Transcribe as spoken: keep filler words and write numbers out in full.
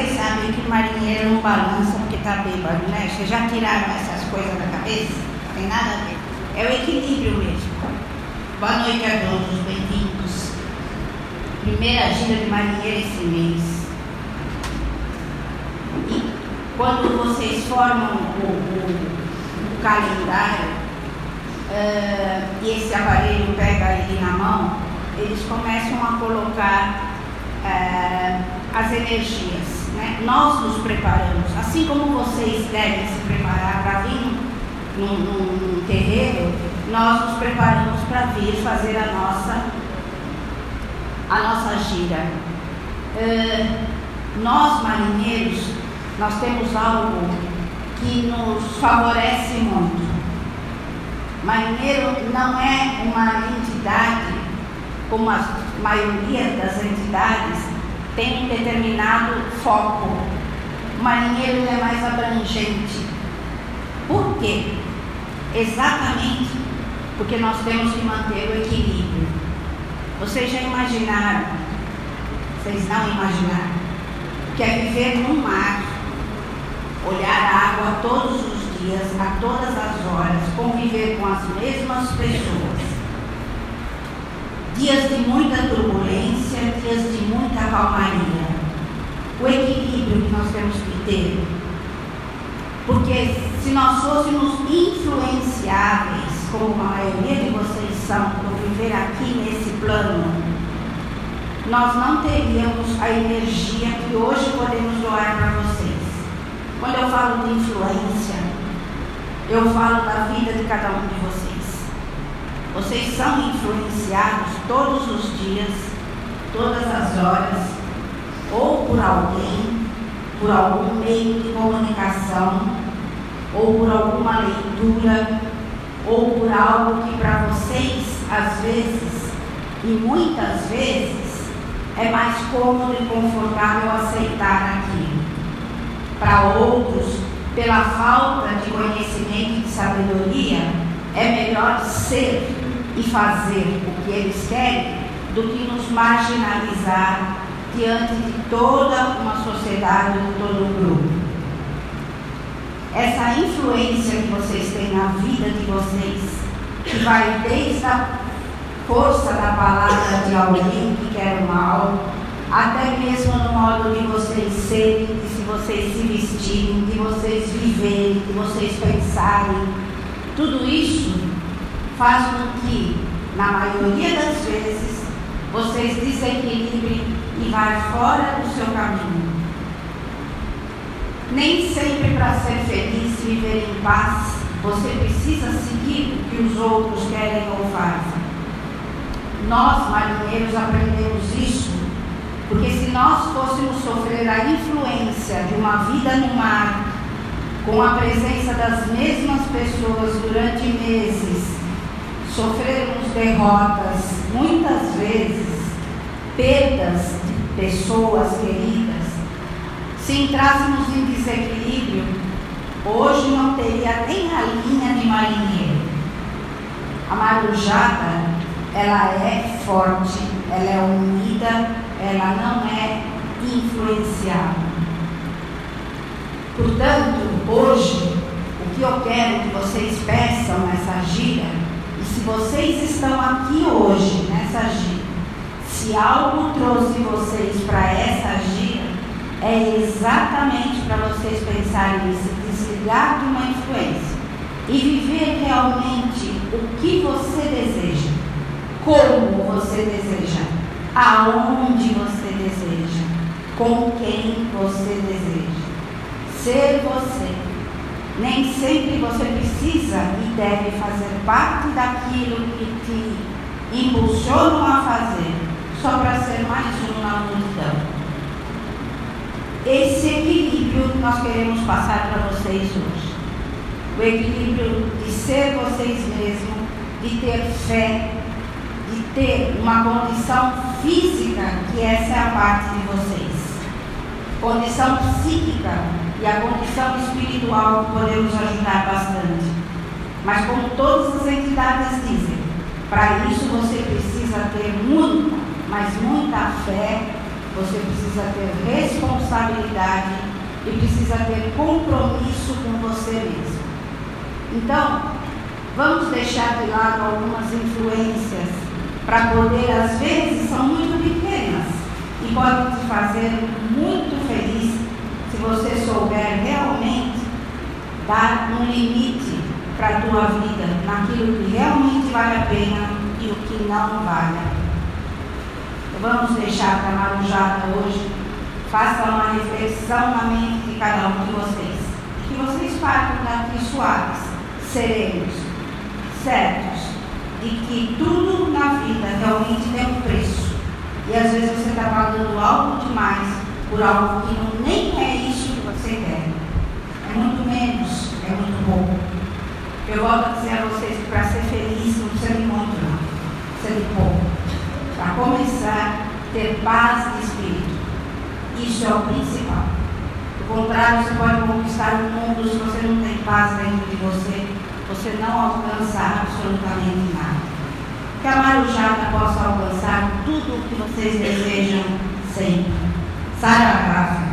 vocês sabem que o marinheiro não balança porque está bêbado, né? Vocês já tiraram essas coisas da cabeça? Não tem nada a ver. É o equilíbrio mesmo. Boa noite a todos, bem-vindos. Primeira gira de marinheiro esse mês. E quando vocês formam o, o, o calendário, uh, e esse aparelho pega ele na mão, eles começam a colocar uh, as energias, né? Nós nos preparamos, assim como vocês devem se preparar para vir num, num, num terreiro, nós nos preparamos para vir fazer a nossa, a nossa gira. Uh, nós, marinheiros, nós temos algo que nos favorece muito. Marinheiro não é uma entidade, como a maioria das entidades, tem um determinado foco. O marinheiro é mais abrangente. Por quê? Exatamente porque nós temos que manter o equilíbrio. Vocês já imaginaram, vocês não imaginaram, o que é viver no mar, olhar a água todos os dias, a todas as horas, conviver com as mesmas pessoas. Dias de muita turbulência, dias de muita calmaria. O equilíbrio que nós temos que ter. Porque se nós fôssemos influenciáveis, como a maioria de vocês são, por viver aqui nesse plano, nós não teríamos a energia que hoje podemos doar para vocês. Quando eu falo de influência, eu falo da vida de cada um de vocês. Vocês são influenciados todos os dias, todas as horas, ou por alguém, por algum meio de comunicação, ou por alguma leitura, ou por algo que para vocês, às vezes, e muitas vezes, é mais cômodo e confortável aceitar aquilo. Para outros, pela falta de conhecimento e de sabedoria, é melhor ser e fazer o que eles querem do que nos marginalizar diante de toda uma sociedade, de todo um grupo. Essa influência que vocês têm na vida de vocês, que vai desde a força da palavra de alguém que quer o mal, até mesmo no modo de vocês serem, de se vocês se vestirem, de vocês viverem, de vocês pensarem, tudo isso faz com que, na maioria das vezes, vocês desequilibrem e vá fora do seu caminho. Nem sempre para ser feliz, viver em paz, você precisa seguir o que os outros querem ou fazem. Nós, marinheiros, aprendemos isso, porque se nós fôssemos sofrer a influência de uma vida no mar, com a presença das mesmas pessoas durante meses, sofrermos derrotas, muitas vezes, perdas de pessoas queridas, se entrássemos em desequilíbrio, hoje não teria nem a linha de marinheiro. A marujada, ela é forte, ela é unida, ela não é influenciável. Portanto, hoje, o que eu quero que vocês peçam nessa gira, e se vocês estão aqui hoje nessa gira, se algo trouxe vocês para essa gira, é exatamente para vocês pensarem em se desligar de uma influência e viver realmente o que você deseja, como você deseja, aonde você deseja, com quem você deseja. Ser você. Nem sempre você precisa e deve fazer parte daquilo que te impulsionam a fazer, só para ser mais um na multidão. Esse equilíbrio que nós queremos passar para vocês hoje. O equilíbrio de ser vocês mesmos, de ter fé, de ter uma condição física, que essa é a parte de vocês. Condição psíquica e a condição espiritual podemos ajudar bastante. Mas como todas as entidades dizem, para isso você precisa ter muita, mas muita fé, você precisa ter responsabilidade e precisa ter compromisso com você mesmo. Então, vamos deixar de lado algumas influências para poder, às vezes, são muito pequenas e podem te fazer muito feliz se você souber realmente dar um limite para a tua vida naquilo que realmente vale a pena e o que não vale. Vamos deixar que a Marujada hoje faça uma reflexão na mente de cada um de vocês. Que vocês partam daqui suaves, serenos, certos de que tudo na vida realmente tem um preço. E às vezes você está pagando algo demais por algo que não, nem é isso que você quer. É muito menos, é muito pouco. Eu volto a dizer a vocês que para ser feliz não precisa de muito, não. Precisa de pouco. Para começar, ter paz de espírito. Isso é o principal. Do contrário, você pode conquistar o mundo se você não tem paz dentro de você. Você não alcança absolutamente nada. Que a Marujada possa alcançar tudo o que vocês desejam sempre. Saravá.